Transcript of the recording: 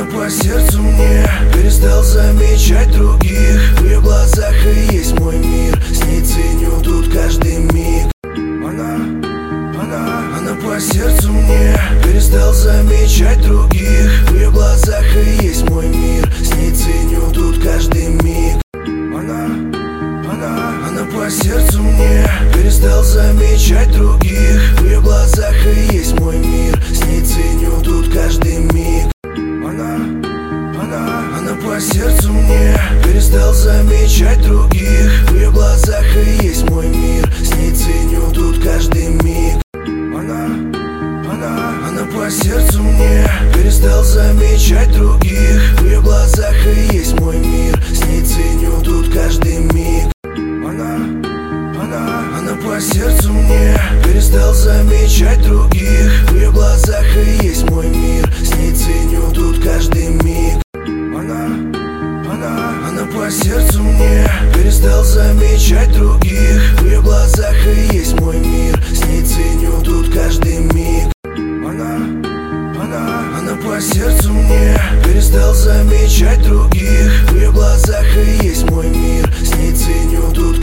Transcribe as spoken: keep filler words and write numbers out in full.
по сердцу мне, перестал замечать других. В ее глазах и есть мой мир, с ней ценю тут каждый миг. Она, она, она по сердцу мне, перестал замечать других. В ее глазах и есть мой мир, с ней ценю тут каждый миг. Она, она, она по сердцу мне, перестал замечать других. В ее глазах и есть мой мир, с ней ценю тут каждый миг. Она, она, она по сердцу мне, перестал замечать других. В ее глазах и есть мой мир, с ней ценю тут каждый миг. Она, она, она по сердцу мне, перестал замечать других. В ее глазах и есть мой мир, с ней ценю тут каждый миг. Она, она, она по сердцу мне, перестал замечать других. В ее глазах и есть мой мир, с ней ценю тут каждый миг. Она, она, она по сердцу мне, перестал замечать других. В ее глазах и есть мой мир, с ней ценю тут каждый миг. Она, она, она по сердцу мне, перестал замечать других.